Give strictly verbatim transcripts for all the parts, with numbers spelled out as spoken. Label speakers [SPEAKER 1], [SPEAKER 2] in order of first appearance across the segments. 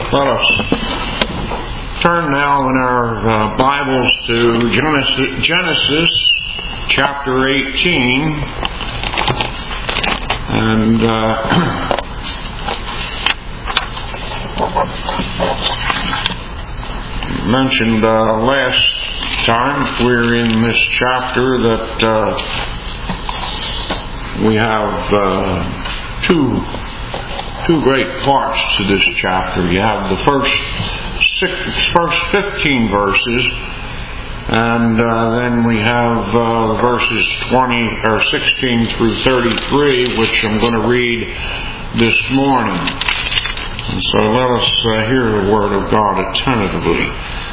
[SPEAKER 1] Let us turn now in our uh, Bibles to Genesis, Genesis chapter eighteen. And uh, mentioned uh, last time we're in this chapter that uh, we have uh, two two great parts to this chapter. You have the first six, first fifteen verses, and uh, then we have uh, verses twenty or sixteen through thirty-three, which I'm going to read this morning. And so let us uh, hear the Word of God attentively.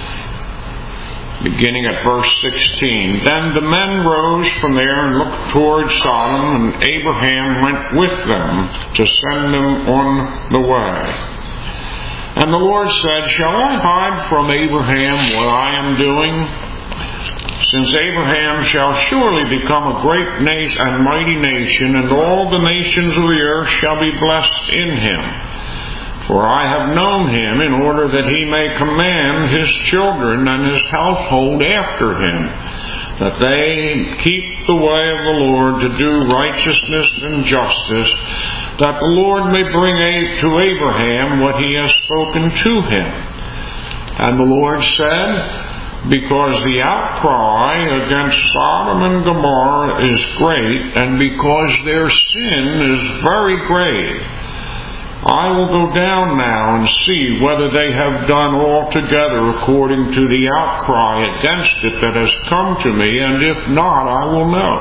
[SPEAKER 1] Beginning at verse sixteen. Then the men rose from there and looked toward Sodom, and Abraham went with them to send them on the way. And the Lord said, Shall I hide from Abraham what I am doing? Since Abraham shall surely become a great nation and mighty nation, and all the nations of the earth shall be blessed in him. For I have known him in order that he may command his children and his household after him, that they keep the way of the Lord to do righteousness and justice, that the Lord may bring to Abraham what he has spoken to him. And the Lord said, Because the outcry against Sodom and Gomorrah is great, and because their sin is very grave, I will go down now and see whether they have done altogether according to the outcry against it that has come to me, and if not, I will know.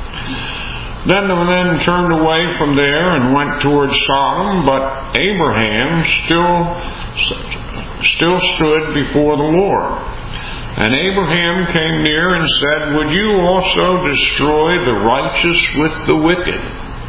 [SPEAKER 1] Then the men turned away from there and went toward Sodom, but Abraham still, still stood before the Lord. And Abraham came near and said, Would you also destroy the righteous with the wicked?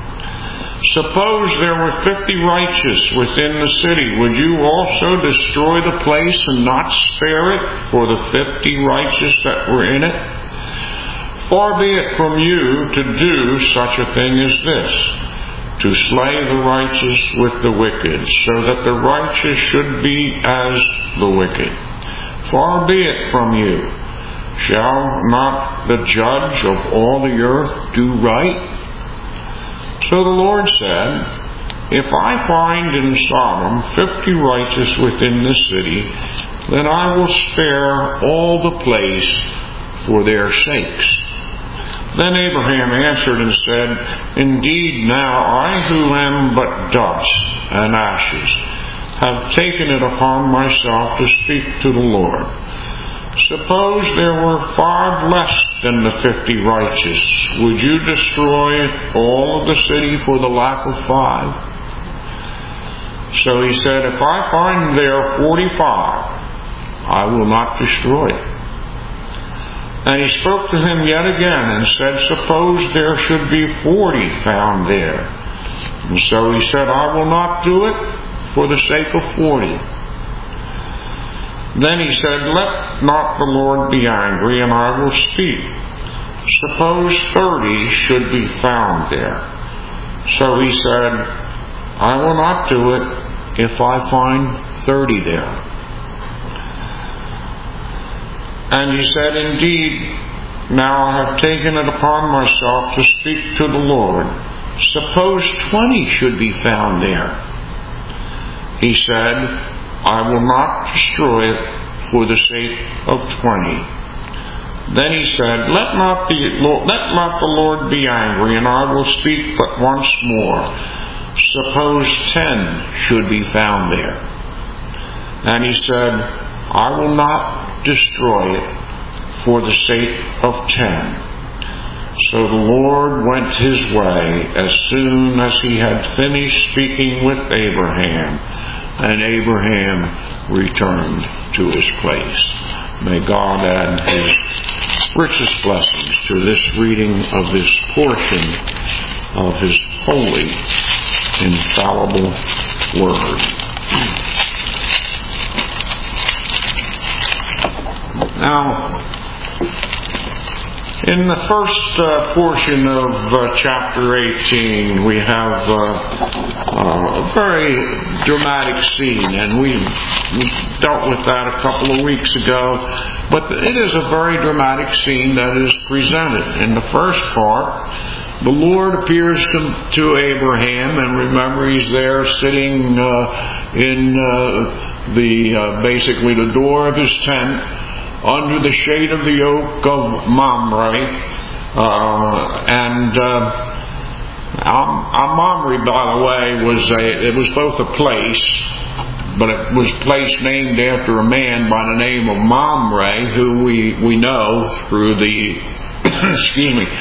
[SPEAKER 1] Suppose there were fifty righteous within the city. Would you also destroy the place and not spare it for the fifty righteous that were in it? Far be it from you to do such a thing as this, to slay the righteous with the wicked, so that the righteous should be as the wicked. Far be it from you. Shall not the judge of all the earth do right? So the Lord said, If I find in Sodom fifty righteous within the city, then I will spare all the place for their sakes. Then Abraham answered and said, Indeed, now I who am but dust and ashes have taken it upon myself to speak to the Lord. Suppose there were five less than the fifty righteous. Would you destroy all of the city for the lack of five? So he said, If I find there forty-five, I will not destroy it. And he spoke to him yet again and said, Suppose there should be forty found there. And so he said, I will not do it for the sake of forty. Then he said, Let not the Lord be angry, and I will speak. Suppose thirty should be found there. So he said, I will not do it if I find thirty there. And he said, Indeed, now I have taken it upon myself to speak to the Lord. Suppose twenty should be found there. He said, I will not destroy it for the sake of twenty. Then he said, Let not the Lord, let not the Lord be angry, and I will speak but once more. Suppose ten should be found there. And he said, I will not destroy it for the sake of ten. So the Lord went his way as soon as he had finished speaking with Abraham, and Abraham returned to his place. May God add his richest blessings to this reading of this portion of his holy, infallible word. Now, In the first uh, portion of uh, chapter eighteen, we have uh, uh, a very dramatic scene, and we, we dealt with that a couple of weeks ago. But it is a very dramatic scene that is presented. In the first part, the Lord appears to, to Abraham, and remember, he's there sitting uh, in uh, the uh, basically the door of his tent, under the shade of the oak of Mamre. Uh, and uh, Mamre, by the way, was a, it was both a place, but it was a place named after a man by the name of Mamre, who we, we know through the, excuse me,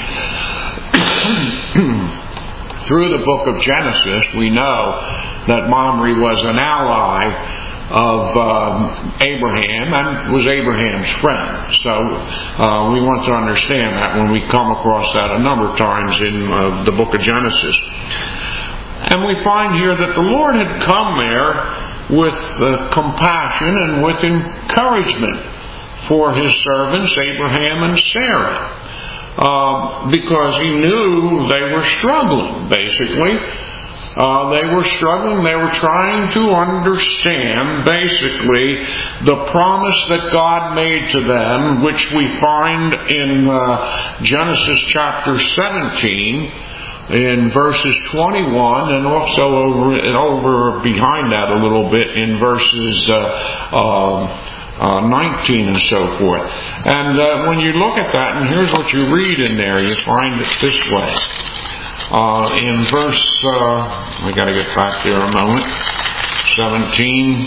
[SPEAKER 1] through the book of Genesis, we know that Mamre was an ally of um, Abraham and was Abraham's friend. So uh, we want to understand that when we come across that a number of times in uh, the book of Genesis. And we find here that the Lord had come there with uh, compassion and with encouragement for His servants Abraham and Sarah, uh, because He knew they were struggling, basically. Uh, they were struggling. They were trying to understand, basically, the promise that God made to them, which we find in uh, Genesis chapter seventeen, in verses twenty-one, and also over and over behind that a little bit in verses uh, uh, uh, nineteen and so forth. And uh, when you look at that, and here's what you read in there, you find it this way. Uh, in verse, uh, we got to get back there a moment, seventeen,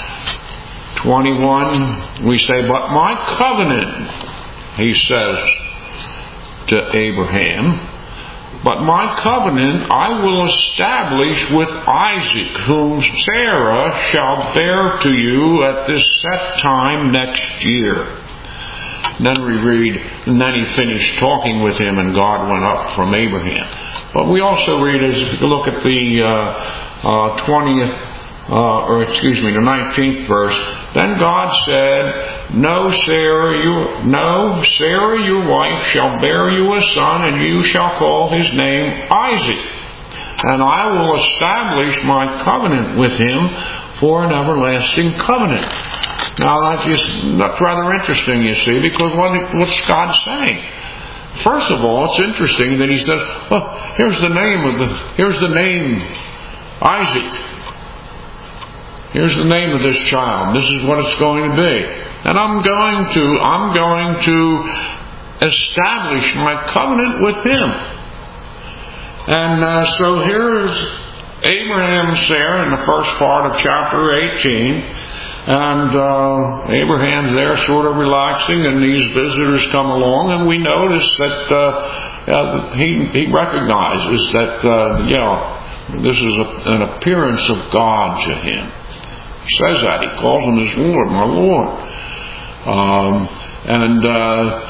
[SPEAKER 1] twenty-one, we say, "But my covenant," he says to Abraham, "but my covenant I will establish with Isaac, whom Sarah shall bear to you at this set time next year." And then we read, and then he finished talking with him, and God went up from Abraham. But we also read, as if you look at the uh, uh, twentieth, uh, or excuse me, the nineteenth verse, "Then God said, No, Sarah, you, no, Sarah, your wife shall bear you a son, and you shall call his name Isaac. And I will establish my covenant with him for an everlasting covenant." Now that's just that's rather interesting, you see, because what, what's God saying? First of all, it's interesting that he says, "Well, here's the name of the here's the name Isaac. Here's the name of this child. This is what it's going to be. And I'm going to I'm going to establish my covenant with him." And uh, so here's Abraham and Sarah in the first part of chapter eighteen. And uh, Abraham's there sort of relaxing, and these visitors come along, and we notice that uh, uh, he, he recognizes that, uh, yeah, this is a, an appearance of God to him. He says that. He calls him his Lord, my Lord. Um, and, uh,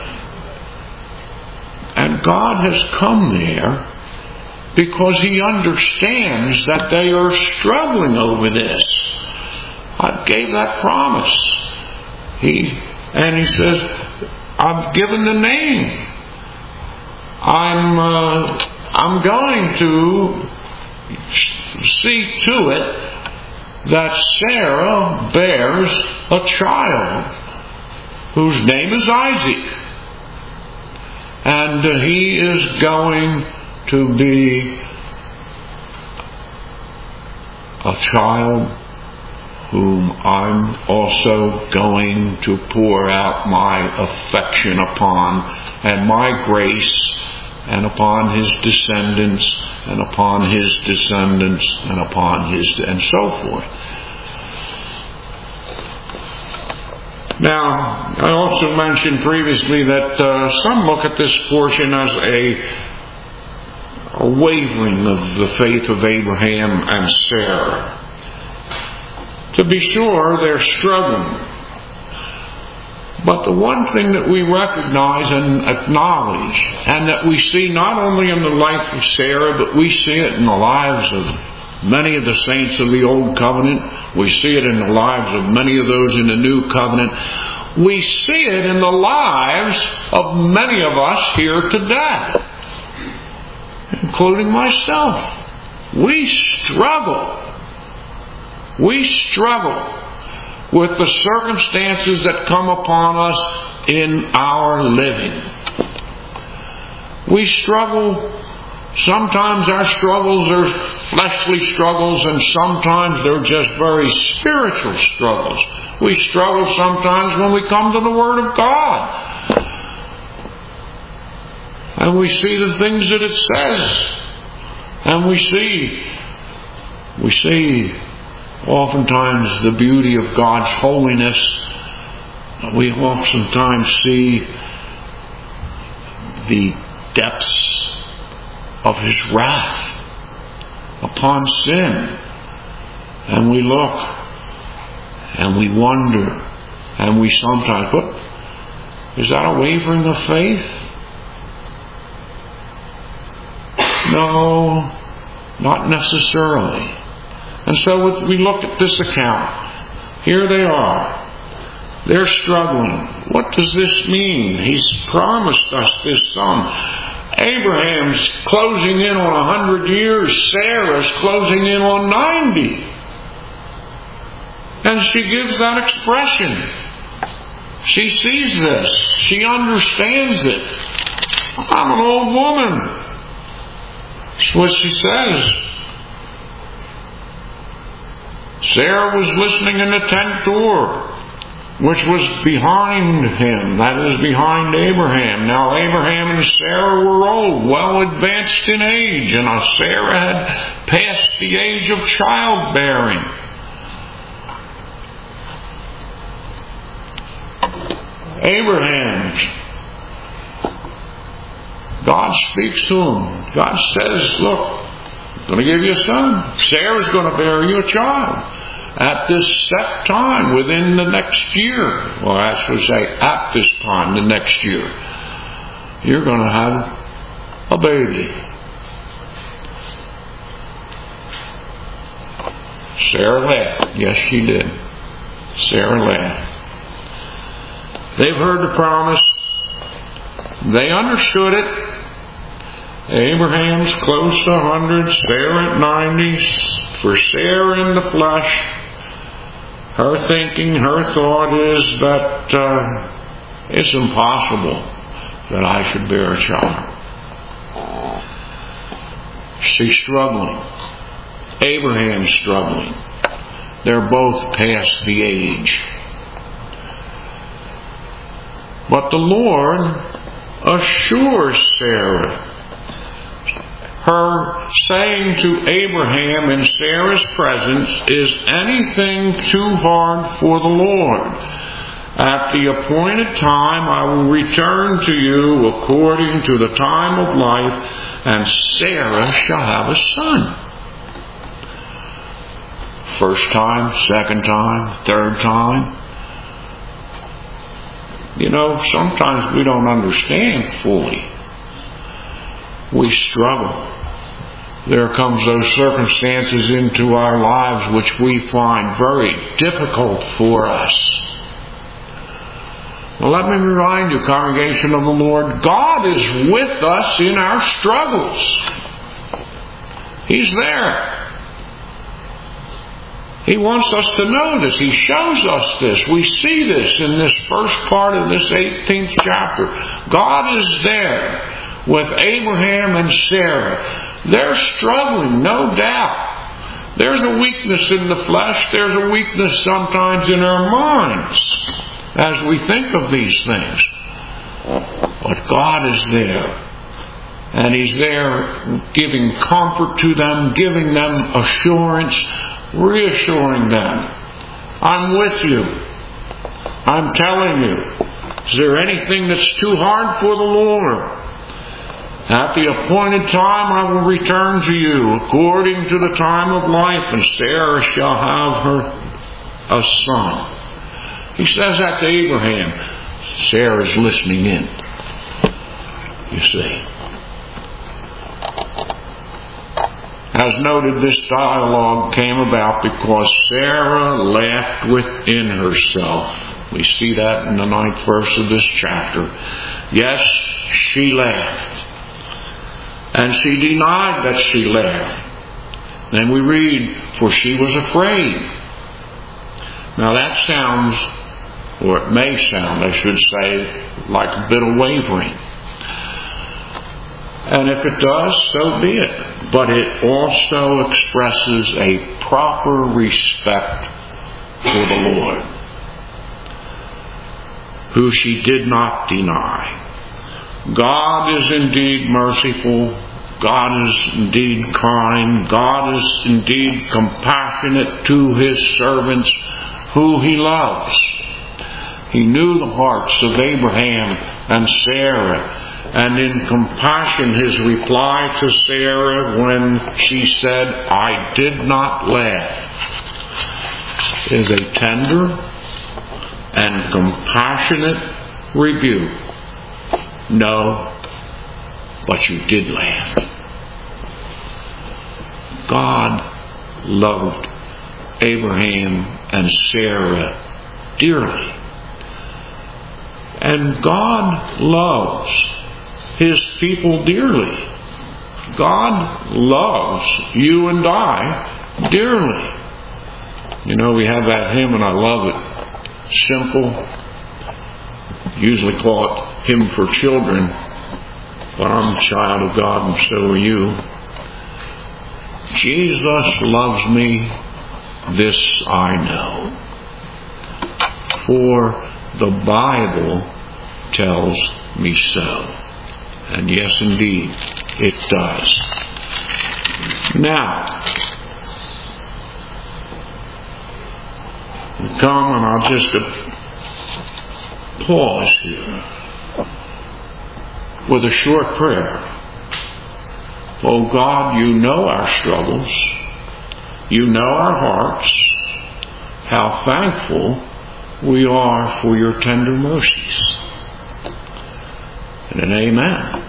[SPEAKER 1] and God has come there because He understands that they are struggling over this. I gave that promise. He and he says, "I've given the name. I'm uh, I'm going to see to it that Sarah bears a child whose name is Isaac, and uh, he is going to be a child whom I'm also going to pour out my affection upon, and my grace, and upon his descendants, and upon his descendants, and upon his, and so forth." Now, I also mentioned previously that uh, some look at this portion as a, a wavering of the faith of Abraham and Sarah. To be sure, they're struggling. But the one thing that we recognize and acknowledge, and that we see not only in the life of Sarah, but we see it in the lives of many of the saints of the Old Covenant, we see it in the lives of many of those in the New Covenant, We see it in the lives of many of us here today, including myself. We struggle. We struggle with the circumstances that come upon us in our living. We struggle. Sometimes our struggles are fleshly struggles, and sometimes they're just very spiritual struggles. We struggle sometimes when we come to the Word of God, and we see the things that it says, and we see, we see oftentimes the beauty of God's holiness. We oftentimes see the depths of His wrath upon sin. And we look and we wonder, and we sometimes, what? Is that a wavering of faith? No, not necessarily. And so we look at this account. Here they are. They're struggling. What does this mean? He's promised us this son. Abraham's closing in on a hundred years. Sarah's closing in on ninety. And she gives that expression. She sees this. She understands it. I'm an old woman. That's what she says. Sarah was listening in the tent door, which was behind him, that is, behind Abraham. Now Abraham and Sarah were old, well advanced in age, and Sarah had passed the age of childbearing. Abraham, God speaks to him. God says, look, I'm going to give you a son. Sarah's going to bear you a child. At this set time, within the next year, well, I should say at this time, the next year, you're going to have a baby. Sarah laughed. Yes, she did. Sarah laughed. They've heard the promise. They understood it. Abraham's close to one hundred, Sarah at ninety. For Sarah in the flesh, her thinking, her thought is that uh, it's impossible that I should bear a child. She's struggling. Abraham's struggling. They're both past the age. But the Lord assures Sarah. Her saying to Abraham in Sarah's presence, is anything too hard for the Lord? At the appointed time I will return to you according to the time of life, and Sarah shall have a son. First time, second time, third time. You know, sometimes we don't understand fully. We struggle. There comes those circumstances into our lives which we find very difficult for us. Well, let me remind you, congregation of the Lord, God is with us in our struggles. He's there. He wants us to know this. He shows us this. We see this in this first part of this eighteenth chapter. God is there with Abraham and Sarah. They're struggling, no doubt. There's a weakness in the flesh. There's a weakness sometimes in our minds as we think of these things. But God is there. And He's there giving comfort to them, giving them assurance, reassuring them. I'm with you. I'm telling you. Is there anything that's too hard for the Lord? At the appointed time I will return to you according to the time of life, and Sarah shall have her a son. He says that to Abraham. Sarah's listening in. You see. As noted, this dialogue came about because Sarah laughed within herself. We see that in the ninth verse of this chapter. Yes, she laughed. And she denied that she laughed. Then we read, for she was afraid. Now that sounds, or it may sound, I should say, like a bit of wavering. And if it does, so be it. But it also expresses a proper respect for the Lord, who she did not deny. God is indeed merciful. God is indeed kind. God is indeed compassionate to His servants who He loves. He knew the hearts of Abraham and Sarah, and in compassion His reply to Sarah when she said, I did not laugh, is a tender and compassionate rebuke. No, but you did laugh. God loved Abraham and Sarah dearly. And God loves His people dearly. God loves you and I dearly. You know, we have that hymn, and I love it. Simple. Usually call it Hymn for Children. But I'm a child of God, and so are you. Jesus loves me, this I know. For the Bible tells me so. And yes, indeed, it does. Now, come, and I'll just pause here with a short prayer. Oh God, you know our struggles. You know our hearts. How thankful we are for your tender mercies. And an amen.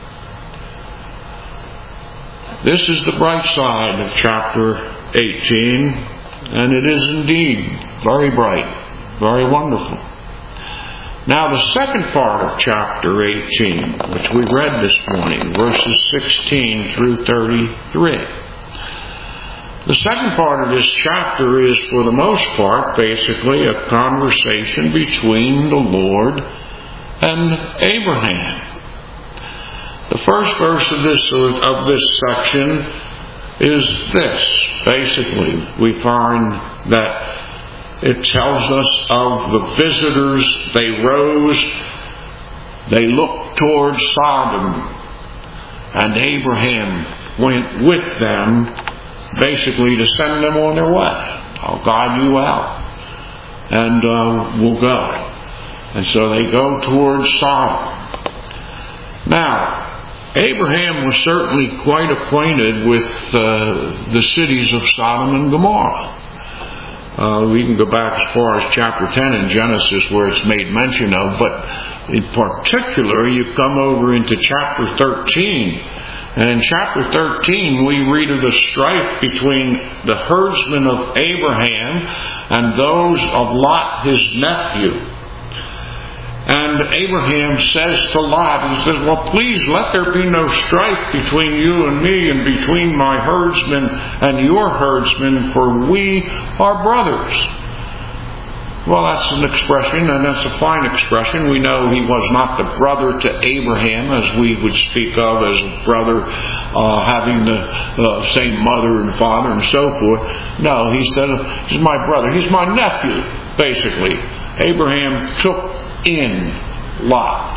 [SPEAKER 1] This is the bright side of chapter eighteen, and it is indeed very bright, very wonderful. Now the second part of chapter eighteen, which we read this morning, verses sixteen through thirty-three. The second part of this chapter is, for the most part, basically a conversation between the Lord and Abraham. The first verse of this, of this section is this. Basically, we find that it tells us of the visitors. They rose, they looked toward Sodom, and Abraham went with them, basically to send them on their way. I'll guide you out, and uh, we'll go. And so they go toward Sodom. Now, Abraham was certainly quite acquainted with uh, the cities of Sodom and Gomorrah. Uh, we can go back as far as chapter ten in Genesis, where it's made mention of, but in particular you come over into chapter thirteen. And in chapter thirteen we read of the strife between the herdsmen of Abraham and those of Lot, his nephew. And Abraham says to Lot, he says, well, please let there be no strife between you and me and between my herdsmen and your herdsmen, for we are brothers. Well, that's an expression, and that's a fine expression. We know he was not the brother to Abraham, as we would speak of as a brother uh, having the uh, same mother and father and so forth. No, he said, he's my brother. He's my nephew, basically. Abraham took in Lot.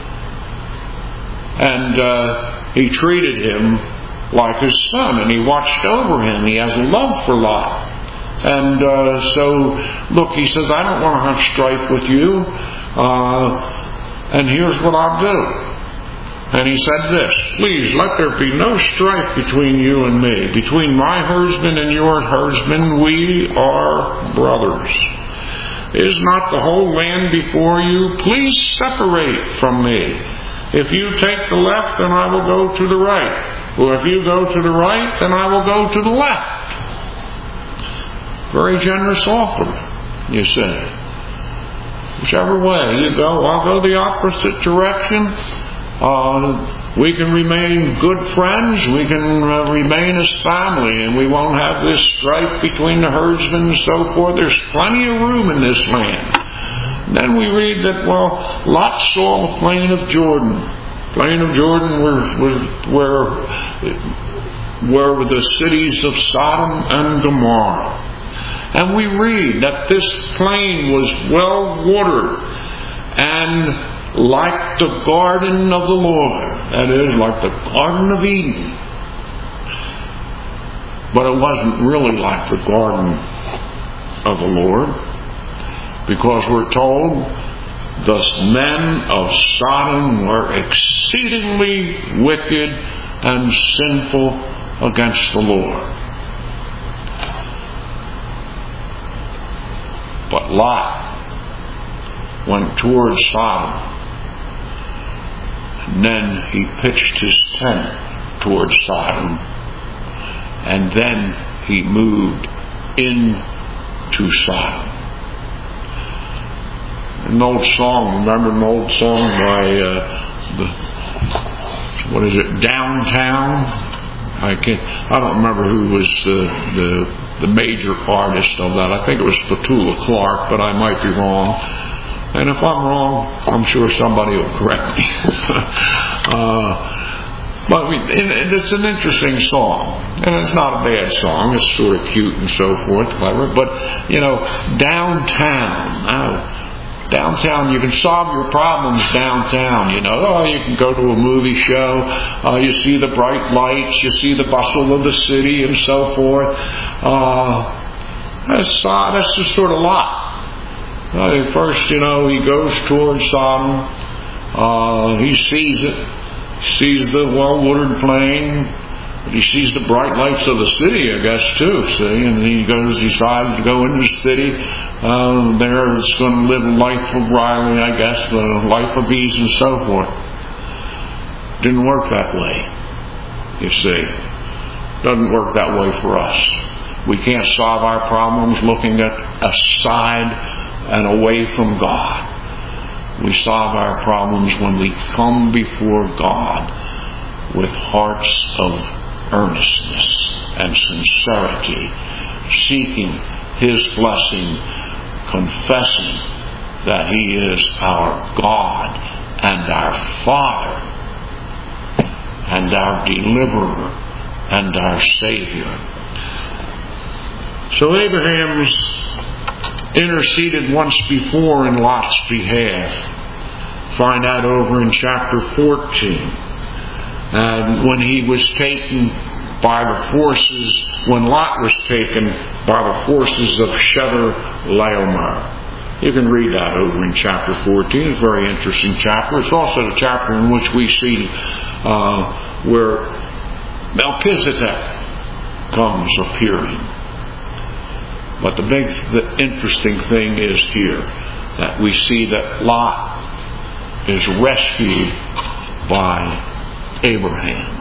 [SPEAKER 1] And uh, he treated him like his son, and he watched over him. He has a love for Lot. And uh, so, look, he says, I don't want to have strife with you, uh, and here's what I'll do. And he said this, please let there be no strife between you and me. Between my herdsmen and your herdsmen, we are brothers. Is not the whole land before you? Please separate from me. If you take the left, then I will go to the right. Or if you go to the right, then I will go to the left. Very generous offer, you say. Whichever way you go, I'll go the opposite direction. Uh, we can remain good friends. We can uh, remain as family, and we won't have this strife between the herdsmen and so forth. There's plenty of room in this land. And then we read that, well, Lot saw the plain of Jordan. The plain of Jordan was, was where, where were the cities of Sodom and Gomorrah. And we read that this plain was well watered and like the garden of the Lord. That is, like the Garden of Eden. But it wasn't really like the Garden of the Lord, because we're told the men of Sodom were exceedingly wicked and sinful against the Lord. But Lot went towards Sodom, and then he pitched his tent towards Sodom, and then he moved into Sodom. An old song, remember an old song by uh, the what is it, Downtown? I can't. I don't remember who was the the the major artist of that. I think it was Petula Clark, but I might be wrong. And if I'm wrong, I'm sure somebody will correct me. uh, but I mean, it's an interesting song, and it's not a bad song. It's sort of cute and so forth, clever. But you know, downtown. Uh, Downtown, you can solve your problems downtown. You know, oh, you can go to a movie show. Uh, you see the bright lights. You see the bustle of the city and so forth. Uh, that's, uh, that's just sort of Lot. Uh, first, you know, he goes towards Sodom. Uh, he sees it. He sees the well-watered plain. He sees the bright lights of the city, I guess, too, see? And he goes, decides to go into the city. Uh, there it's going to live a life of Riley, I guess, a life of ease and so forth. Didn't work that way, you see. Doesn't work that way for us. We can't solve our problems looking at aside and away from God. We solve our problems when we come before God with hearts of earnestness and sincerity, seeking His blessing, confessing that He is our God and our Father and our Deliverer and our Savior. So Abraham's interceded once before in Lot's behalf. Find out over in chapter fourteen. And when he was taken by the forces, when Lot was taken by the forces of Chedorlaomer. You can read that over in chapter fourteen. It's a very interesting chapter. It's also the chapter in which we see uh, where Melchizedek comes appearing. But the big, the interesting thing is here that we see that Lot is rescued by Abraham,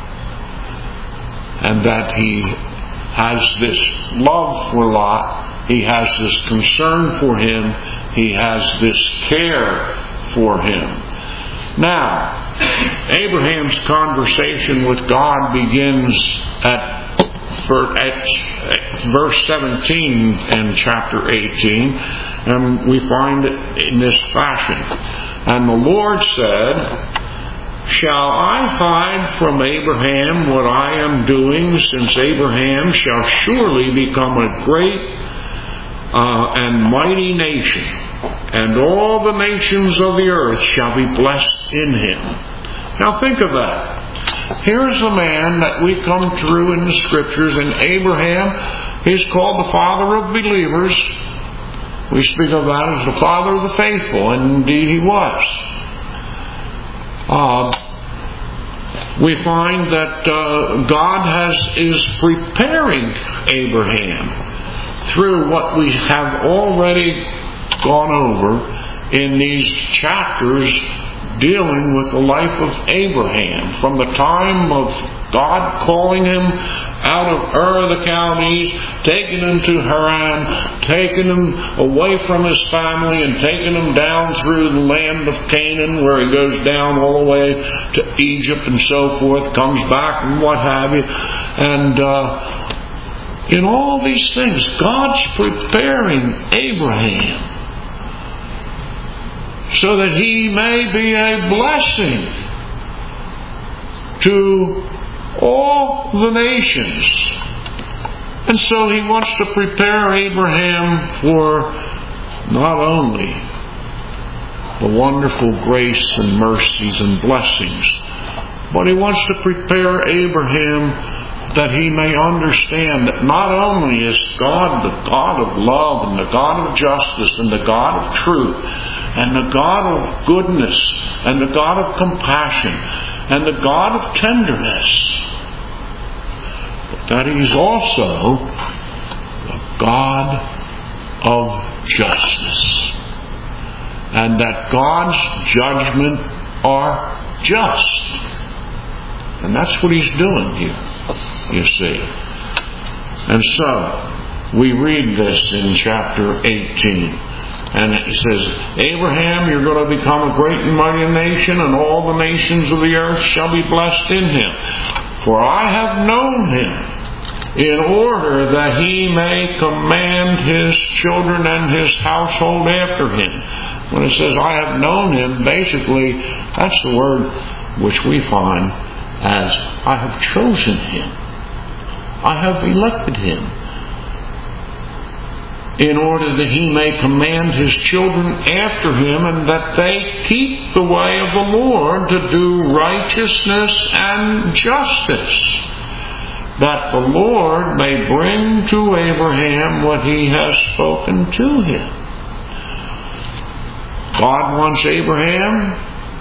[SPEAKER 1] and that he has this love for Lot, he has this concern for him, he has this care for him. Now, Abraham's conversation with God begins at, at verse seventeen in chapter eighteen, and we find it in this fashion. And the Lord said, "Shall I hide from Abraham what I am doing, since Abraham shall surely become a great uh, and mighty nation, and all the nations of the earth shall be blessed in him." Now think of that. Here's a man that we come through in the Scriptures, and Abraham is called the father of believers. We speak of that as the father of the faithful, and indeed he was. Uh, we find that uh, God has is preparing Abraham through what we have already gone over in these chapters dealing with the life of Abraham. From the time of God calling him out of Ur of the Chaldees, taking him to Haran, taking him away from his family, and taking him down through the land of Canaan, where he goes down all the way to Egypt and so forth, comes back and what have you. And uh, in all these things, God's preparing Abraham so that he may be a blessing to all the nations. And so he wants to prepare Abraham for not only the wonderful grace and mercies and blessings, but he wants to prepare Abraham that he may understand that not only is God the God of love and the God of justice and the God of truth and the God of goodness and the God of compassion and the God of tenderness, but that He's also the God of justice, and that God's judgment are just. And that's what He's doing here, you see. And so, we read this in chapter eighteen. And it says, Abraham, you're going to become a great and mighty nation, and all the nations of the earth shall be blessed in him. For I have known him, in order that he may command his children and his household after him. When it says, I have known him, basically, that's the word which we find as, I have chosen him. I have elected him, in order that he may command his children after him, and that they keep the way of the Lord to do righteousness and justice, that the Lord may bring to Abraham what he has spoken to him. God wants Abraham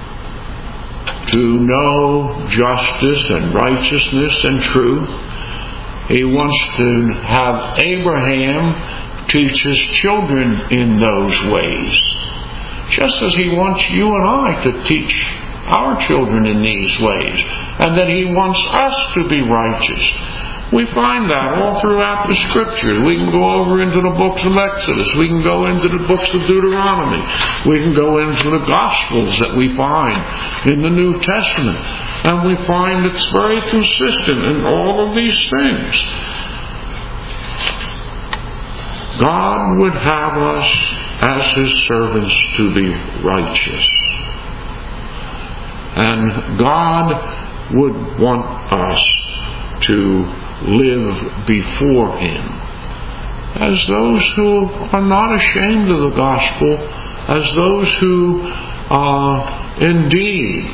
[SPEAKER 1] to know justice and righteousness and truth. He wants to have Abraham teach his children in those ways, just as he wants you and I to teach our children in these ways, and that he wants us to be righteous. We find that all throughout the Scriptures. We can go over into the books of Exodus. We can go into the books of Deuteronomy. We can go into the Gospels that we find in the New Testament. And we find it's very consistent in all of these things. God would have us as His servants to be righteous. And God would want us to live before Him as those who are not ashamed of the gospel, as those who uh, indeed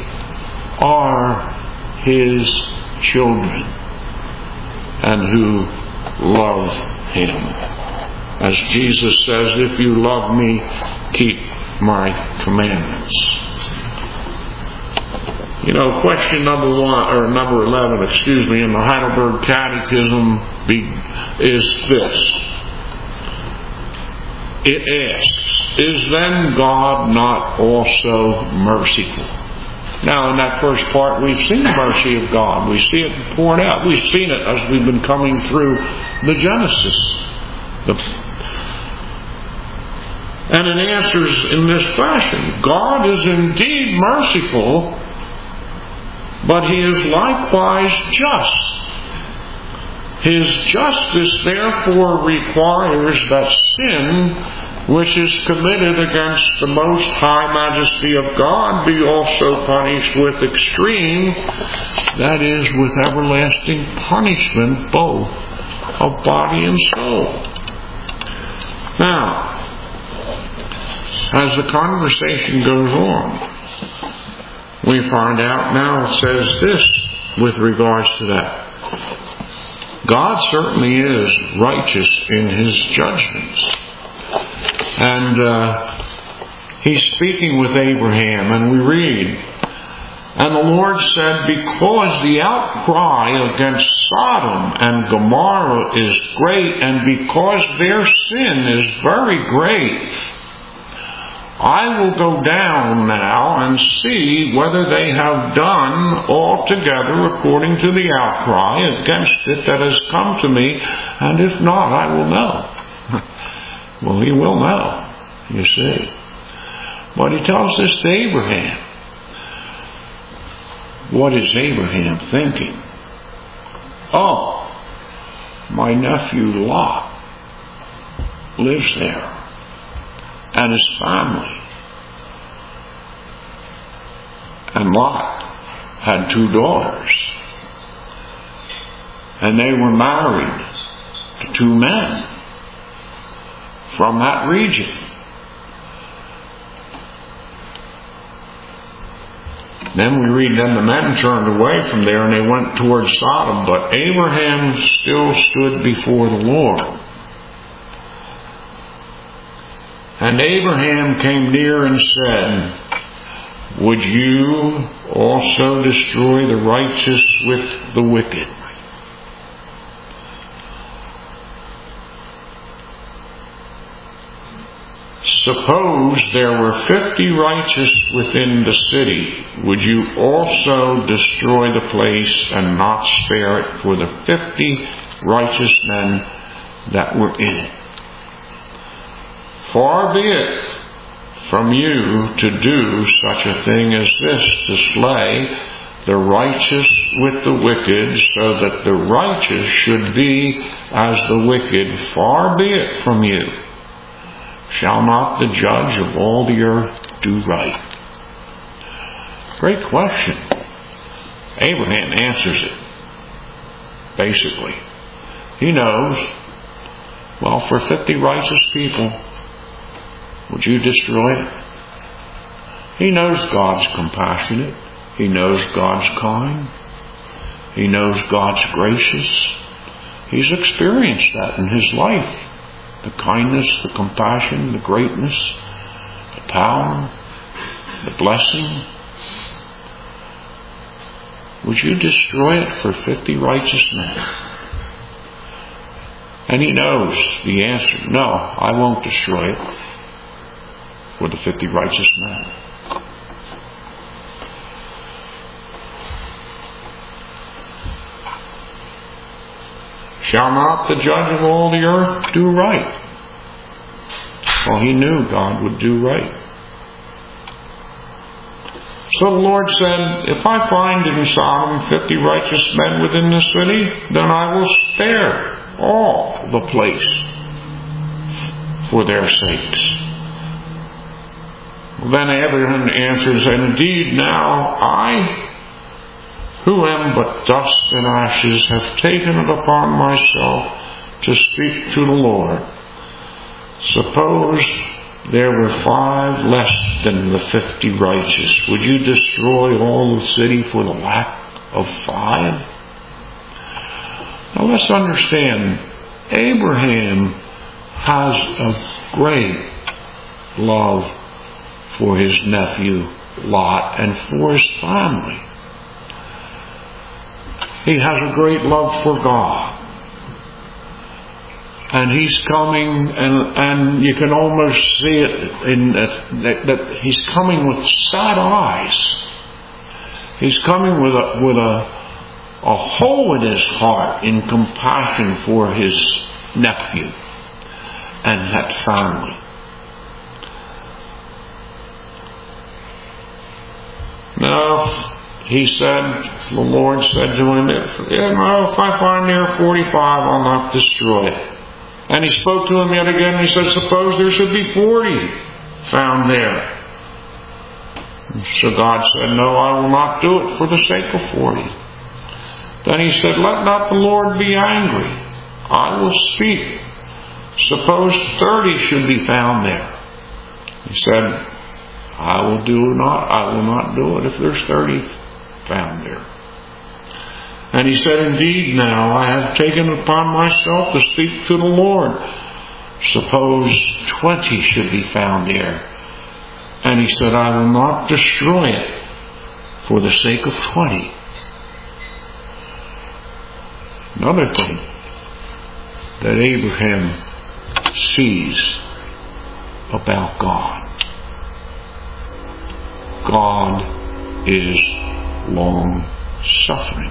[SPEAKER 1] are His children and who love Him. As Jesus says, if you love me, keep my commandments. You know, question number one, or number eleven, excuse me, in the Heidelberg Catechism is this. It asks, is then God not also merciful? Now, in that first part, we've seen the mercy of God. We see it poured out. We've seen it as we've been coming through the Genesis. The And it answers in this fashion. God is indeed merciful, but He is likewise just. His justice therefore requires that sin, which is committed against the most high majesty of God, be also punished with extreme, that is, with everlasting punishment, both of body and soul. Now, as the conversation goes on, we find out now it says this with regards to that. God certainly is righteous in His judgments. And uh, He's speaking with Abraham, and we read, and the Lord said, because the outcry against Sodom and Gomorrah is great, and because their sin is very great, I will go down now and see whether they have done altogether according to the outcry against it that has come to me, and if not, I will know. Well, he will know, you see. But he tells this to Abraham. What is Abraham thinking? Oh, my nephew Lot lives there, and his family. And Lot had two daughters, and they were married to two men from that region. Then we read, then the men turned away from there and they went towards Sodom, but Abraham still stood before the Lord. And Abraham came near and said, would you also destroy the righteous with the wicked? Suppose there were fifty righteous within the city. Would you also destroy the place and not spare it for the fifty righteous men that were in it? Far be it from you to do such a thing as this, to slay the righteous with the wicked, so that the righteous should be as the wicked. Far be it from you. Shall not the judge of all the earth do right? Great question. Abraham answers it. Basically, he knows, well, for fifty righteous people, would you destroy it? He knows God's compassionate. He knows God's kind. He knows God's gracious. He's experienced that in his life. The kindness, the compassion, the greatness, the power, the blessing. Would you destroy it for fifty righteous men? And he knows the answer. No, I won't destroy it for the fifty righteous men. Shall not the judge of all the earth do right? Well, he knew God would do right. So the Lord said, if I find in Sodom fifty righteous men within the city, then I will spare all the place for their sakes. Well, then Abraham answers, and indeed now I, who am but dust and ashes, have taken it upon myself to speak to the Lord. Suppose there were five less than the fifty righteous. Would you destroy all the city for the lack of five? Now let's understand, Abraham has a great love for his nephew Lot and for his family. He has a great love for God. And he's coming, and, and you can almost see it in that, that, that he's coming with sad eyes. He's coming with a, with a, a hole in his heart in compassion for his nephew and that family. Now, he said, the Lord said to him, if, you know, if I find there forty-five, I'll not destroy it. And he spoke to him yet again, and he said, suppose there should be forty found there. So God said, no, I will not do it for the sake of forty. Then he said, let not the Lord be angry. I will speak. Suppose thirty should be found there. He said, I will do not, I will not do it if there's thirty found there. And he said, indeed now I have taken upon myself to speak to the Lord. Suppose twenty should be found there. And he said, I will not destroy it for the sake of twenty. Another thing that Abraham sees about God. God is long-suffering.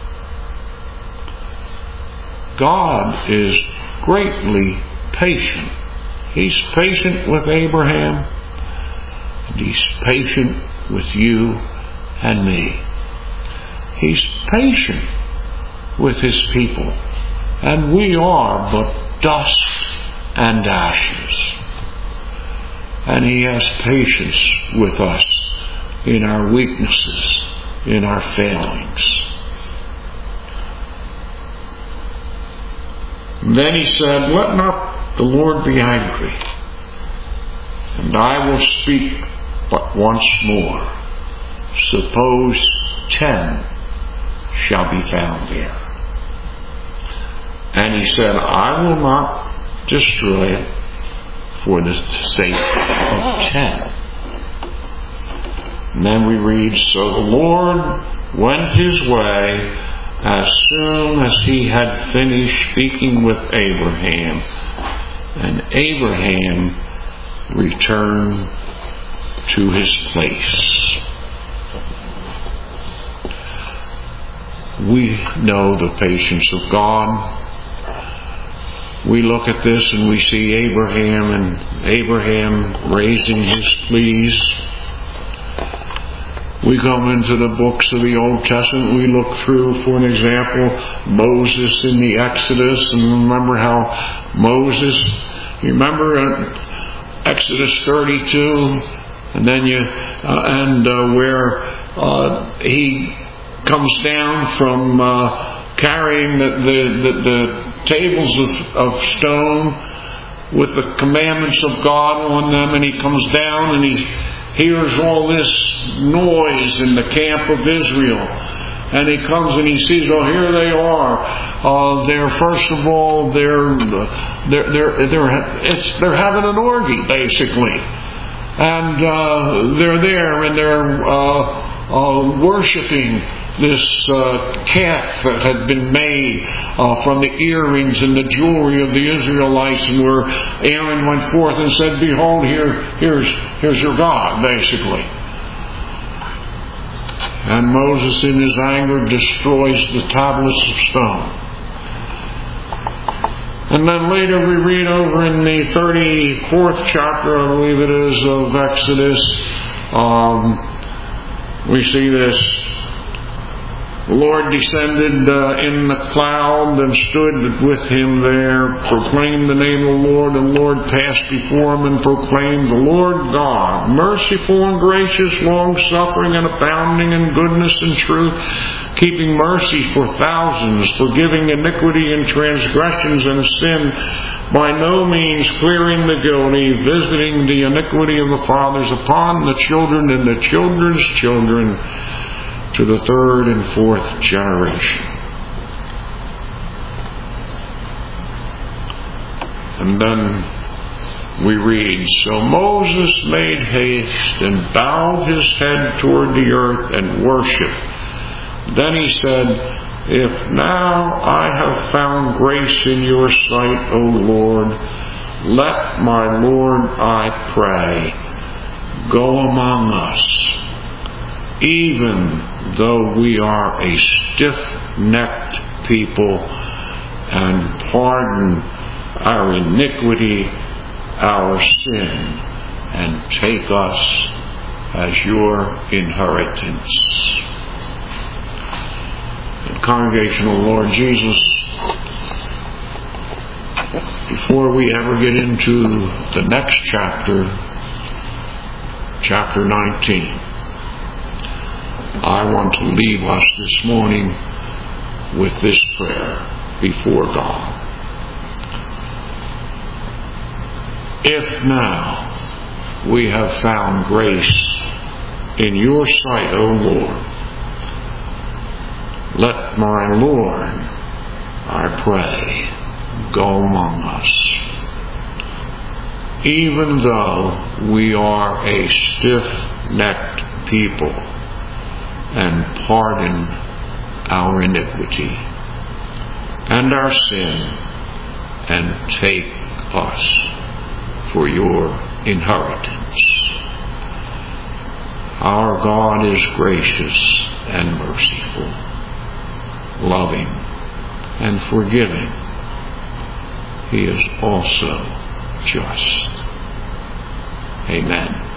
[SPEAKER 1] God is greatly patient. He's patient with Abraham, and He's patient with you and me. He's patient with His people, and we are but dust and ashes. And He has patience with us in our weaknesses, in our failings. And then He said, "Let not the Lord be angry, and I will speak but once more. Suppose ten shall be found there." And He said, "I will not destroy it for the sake of ten." And then we read, "So the Lord went His way as soon as He had finished speaking with Abraham, and Abraham returned to his place." We know the patience of God. We look at this and we see Abraham and Abraham raising his pleas. We come into the books of the Old Testament. We look through, for an example, Moses in the Exodus, and remember how Moses, you remember in Exodus thirty-two, and then you, uh, and uh, where uh, he comes down from uh, carrying the, the, the, the tables of, of stone with the commandments of God on them, and he comes down and he hears all this noise in the camp of Israel. And he comes and he sees, oh, here they are. Uh, they're first of all, they're they're they're they're it's they're having an orgy basically, and uh, they're there and they're uh, uh, worshiping this uh, calf that had been made uh, from the earrings and the jewelry of the Israelites, and where Aaron went forth and said, "Behold, here, here's here's your God," basically. And Moses, in his anger, destroys the tablets of stone. And then later we read over in the thirty-fourth chapter, I believe it is, of Exodus, um, we see this. The Lord descended uh, in the cloud and stood with him there, proclaimed the name of the Lord, and the Lord passed before him and proclaimed, "The Lord God, merciful and gracious, long-suffering and abounding in goodness and truth, keeping mercy for thousands, forgiving iniquity and transgressions and sin, by no means clearing the guilty, visiting the iniquity of the fathers upon the children and the children's children, to the third and fourth generation." And then we read, "So Moses made haste and bowed his head toward the earth and worshipped. Then he said, 'If now I have found grace in your sight, O Lord, let my Lord, I pray, go among us, even though we are a stiff-necked people, and pardon our iniquity, our sin, and take us as your inheritance.'" And congregational Lord Jesus, before we ever get into the next chapter, chapter nineteen, I want to leave us this morning with this prayer before God. If now we have found grace in your sight, O Lord, let my Lord, I pray, go among us, even though we are a stiff-necked people, and pardon our iniquity and our sin, and take us for your inheritance. Our God is gracious and merciful, loving and forgiving. He is also just. Amen.